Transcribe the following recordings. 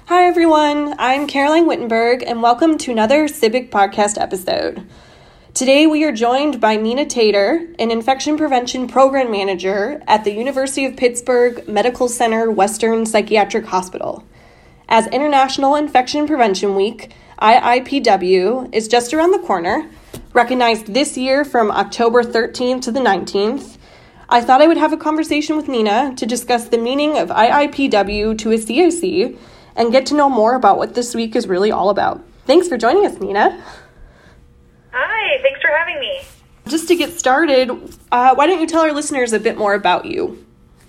Hi everyone, I'm Caroline Wittenberg and welcome to another CIBIC podcast episode. Today we are joined by Nina Tater, an infection prevention program manager at the University of Pittsburgh Medical Center Western Psychiatric Hospital. As International Infection Prevention Week, IIPW, is just around the corner, recognized this year from October 13th to the 19th, I thought I would have a conversation with Nina to discuss the meaning of IIPW to a CIC and get to know more about what this week is really all about. Thanks for joining us, Nina. Hi, thanks for having me. Just to get started, why don't you tell our listeners a bit more about you?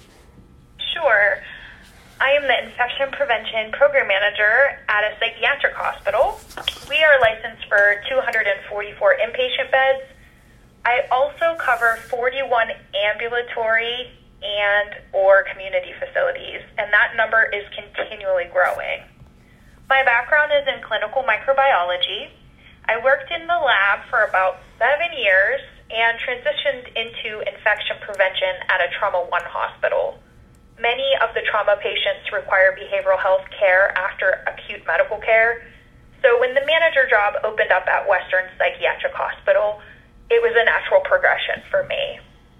Sure. I am the Infection Prevention Program Manager at a psychiatric hospital. We are licensed for 244 inpatient beds. I also cover 41 ambulatory and or community facilities, and that number is continually growing. My background is in clinical microbiology. I worked in the lab for about 7 years and transitioned into infection prevention at a Trauma One hospital. Many of the trauma patients require behavioral health care after acute medical care, so when the manager job opened up at Western Psychiatric Hospital, it was a natural progression for me.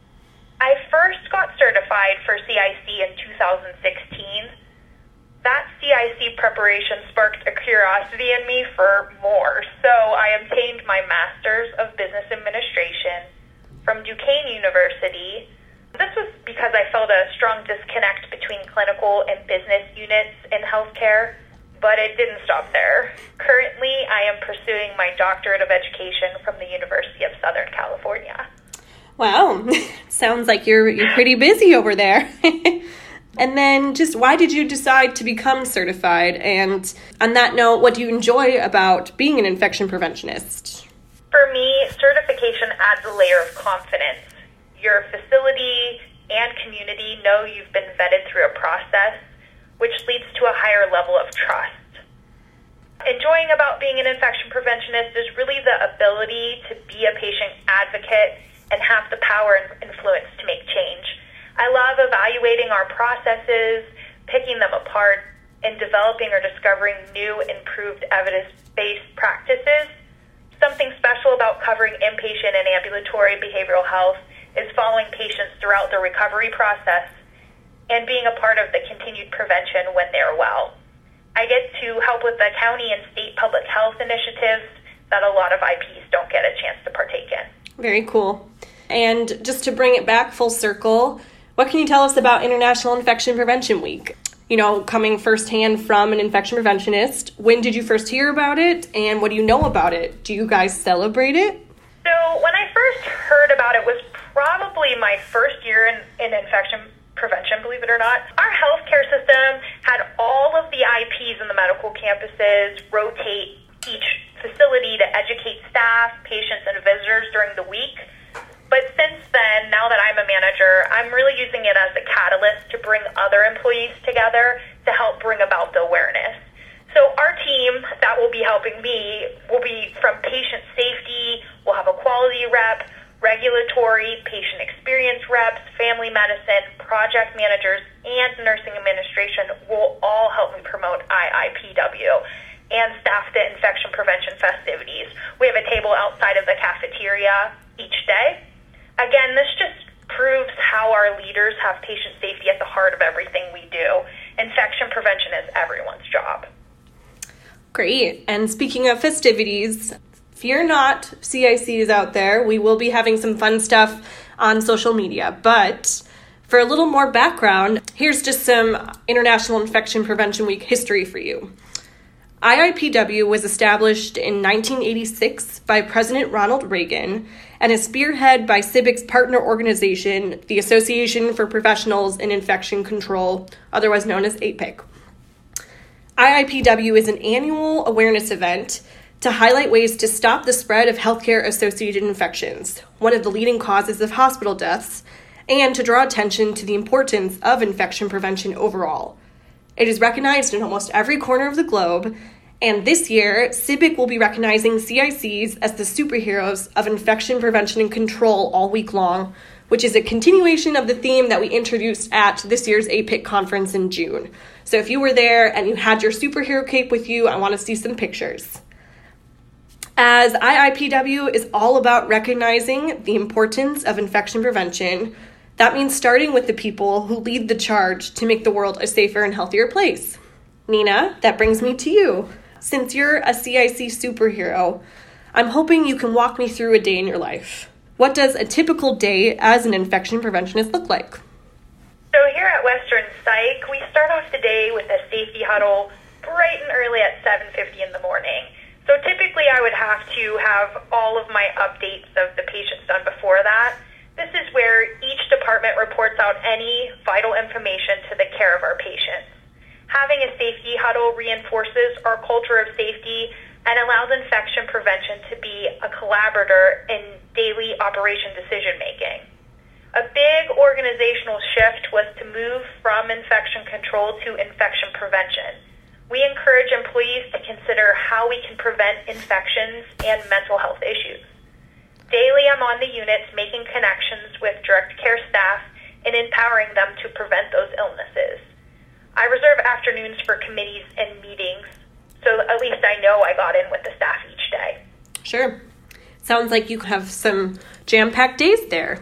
I first got certified for CIC in 2016. That CIC preparation sparked a curiosity in me for more, so I obtained my Master's of Business Administration from Duquesne University. This was because I felt a strong disconnect between clinical and business units in healthcare, but it didn't stop there. Currently, I am pursuing my Doctorate of Education from the University of Southern California. Wow, sounds like you're pretty busy over there. And then just why did you decide to become certified? And on that note, what do you enjoy about being an infection preventionist? For me, certification adds a layer of confidence. Your facility and community know you've been vetted through a process, which leads to a higher level of trust. Enjoying about being an infection preventionist is really the ability to be a patient advocate and have the power and influence to make change. I love evaluating our processes, picking them apart, and developing or discovering new, improved evidence-based practices. Something special about covering inpatient and ambulatory behavioral health is following patients throughout the recovery process and being a part of the continued prevention when they're well. I get to help with the county and state public health initiatives that a lot of IPs don't get a chance to partake in. Very cool. And just to bring it back full circle, what can you tell us about International Infection Prevention Week? You know, coming firsthand from an infection preventionist, when did you first hear about it and what do you know about it? Do you guys celebrate it? So when I first heard about it was probably my first year in infection prevention, believe it or not. Our healthcare system had all of the IPs in the medical campuses rotate each facility to educate staff, patients, and visitors during the week. But since then, now that I'm a manager, I'm really using it as a catalyst to bring other employees together to help bring about the awareness. So our team that will be helping me will be from patient safety, we'll have a quality rep, regulatory, patient experience reps, family medicine, project managers, and nursing administration will all help me promote IIPW and staff the infection prevention festivities. We have a table outside of the cafeteria each day. Again, this just proves how our leaders have patient safety at the heart of everything we do. Infection prevention is everyone's job. Great. And speaking of festivities, fear not, CICs out there, we will be having some fun stuff on social media. But for a little more background, here's just some International Infection Prevention Week history for you. IIPW was established in 1986 by President Ronald Reagan and is spearheaded by CIBIC's partner organization, the Association for Professionals in Infection Control, otherwise known as APIC. IIPW is an annual awareness event to highlight ways to stop the spread of healthcare-associated infections, one of the leading causes of hospital deaths, and to draw attention to the importance of infection prevention overall. It is recognized in almost every corner of the globe, and this year, CIBIC will be recognizing CICs as the superheroes of infection prevention and control all week long, which is a continuation of the theme that we introduced at this year's APIC conference in June. So if you were there and you had your superhero cape with you, I want to see some pictures. As IIPW is all about recognizing the importance of infection prevention, that means starting with the people who lead the charge to make the world a safer and healthier place. Nina, that brings me to you. Since you're a CIC superhero, I'm hoping you can walk me through a day in your life. What does a typical day as an infection preventionist look like? So here at Western Psych, we start off the day with a safety huddle bright and early at 7:50 in the morning. So typically I would have to have all of my updates of the patients done before that. This is where each department reports out any vital information to the care of our patients. Having a safety huddle reinforces our culture of safety and allows infection prevention to be a collaborator in daily operation decision making. A big organizational shift was to move from infection control to infection prevention. We encourage employees to consider how we can prevent infections and mental health issues. Daily, I'm on the units making connections with direct care staff and empowering them to prevent those illnesses. I reserve afternoons for committees and meetings, so at least I know I got in with the staff each day. Sure. Sounds like you have some jam-packed days there.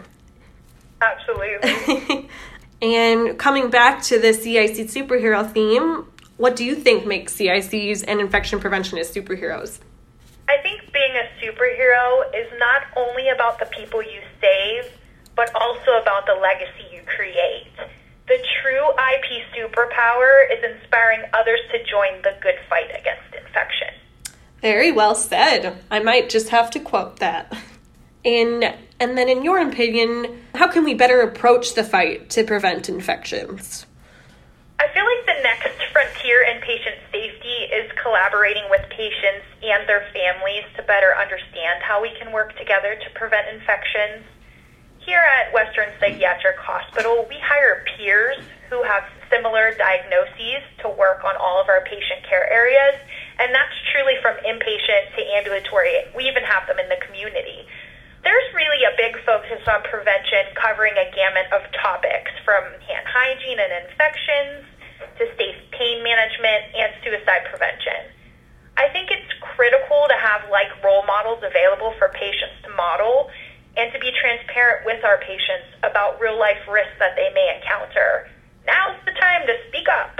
Absolutely. And coming back to the CIC superhero theme, what do you think makes CICs and infection preventionists superheroes? I think being a superhero is not only about the people you save, but also about the legacy you create. The true IP superpower is inspiring others to join the good fight against infection. Very well said. I might just have to quote that. And then in your opinion, how can we better approach the fight to prevent infections? I feel like the next frontier in patient safety is collaborating with patients and their families to better understand how we can work together to prevent infections. Here at Western Psychiatric Hospital, we hire peers who have similar diagnoses to work on all of our patient care areas, and that's truly from inpatient to ambulatory. We even have them in the community. There's really a big focus on prevention, covering a gamut of topics from hand hygiene and infections to safe pain management and suicide prevention. I think it's critical to have like role models available for patients to model and to be transparent with our patients about real life risks that they may encounter. Now's the time to speak up.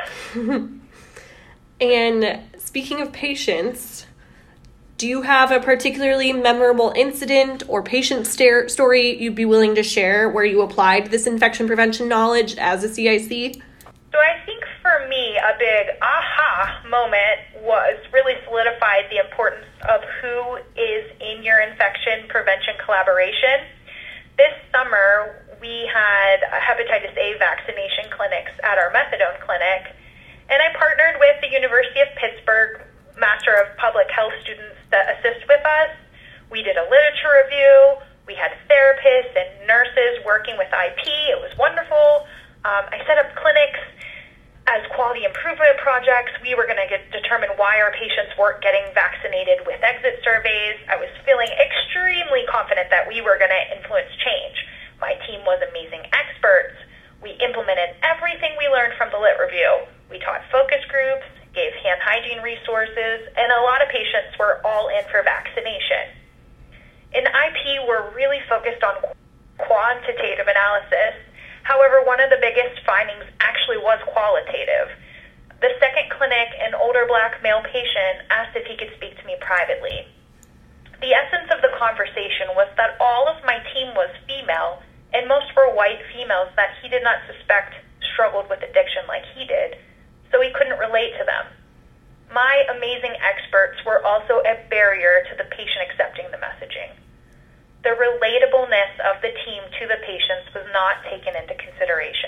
And speaking of patients, do you have a particularly memorable incident or patient story you'd be willing to share where you applied this infection prevention knowledge as a CIC? So I think for me, a big aha moment was really solidified the importance of who is in your infection prevention collaboration. This summer, we had hepatitis A vaccination clinics at our methadone clinic, and I partnered with the University of Pittsburgh Master of Public Health students that assist with us. We did a literature review. We had therapists and nurses working with IP. It was wonderful. I set up clinics as quality improvement projects. We were going to determine why our patients weren't getting vaccinated with exit surveys. I was feeling extremely confident that we were going to influence change. My team was amazing experts. We implemented everything we learned from the lit review. We taught focus groups, gave hand hygiene resources, and a lot of patients were all in for vaccination. In IP, we're really focused on quantitative analysis. However, one of the biggest findings actually was qualitative. The second clinic, an older black male patient asked if he could speak to me privately. The essence of the conversation was that all of my team was female, and most were white females that he did not suspect struggled with addiction like he did, so he couldn't relate to them. My amazing experts were also a barrier to the patient accepting the messaging. The relatableness of the team to the patients was not taken into consideration.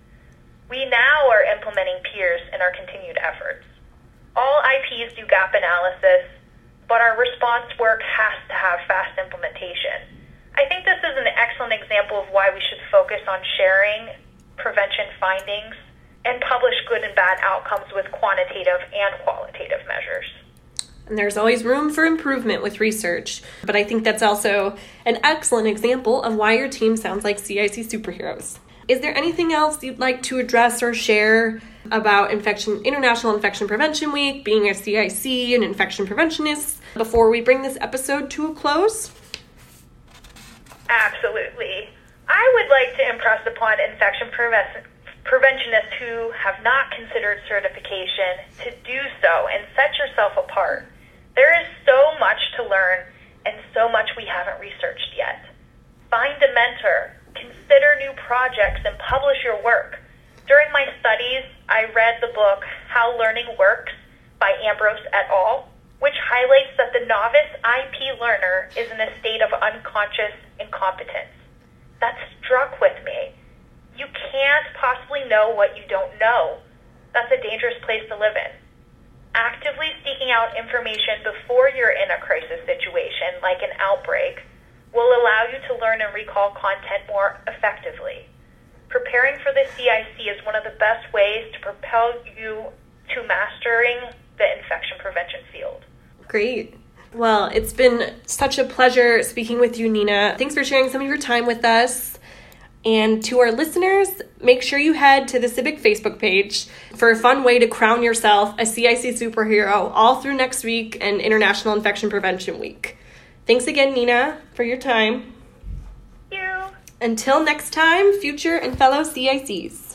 We now are implementing peers in our continued efforts. All IPs do gap analysis, but our response work has to have fast implementation. I think this is an excellent example of why we should focus on sharing prevention findings and publish good and bad outcomes with quantitative and qualitative measures. And there's always room for improvement with research, but I think that's also an excellent example of why your team sounds like CIC superheroes. Is there anything else you'd like to address or share about International Infection Prevention Week, being a CIC and infection preventionist, before we bring this episode to a close? Absolutely. I would like to impress upon infection preventionists who have not considered certification to do so and set yourself apart. There is so much to learn and so much we haven't researched yet. Find a mentor, consider new projects, and publish your work. During my studies, I read the book How Learning Works by Ambrose et al., which highlights that the novice IP learner is in a state of unconscious incompetence. That struck with me. You can't possibly know what you don't know. That's a dangerous place to live in. Actively seeking out information before you're in a crisis situation, like an outbreak, will allow you to learn and recall content more effectively. Preparing for the CIC is one of the best ways to propel you to mastering the infection prevention field. Great. Well, it's been such a pleasure speaking with you, Nina. Thanks for sharing some of your time with us. And to our listeners, make sure you head to the Civic Facebook page for a fun way to crown yourself a CIC superhero all through next week and International Infection Prevention Week. Thanks again, Nina, for your time. Thank you. Until next time, future and fellow CICs.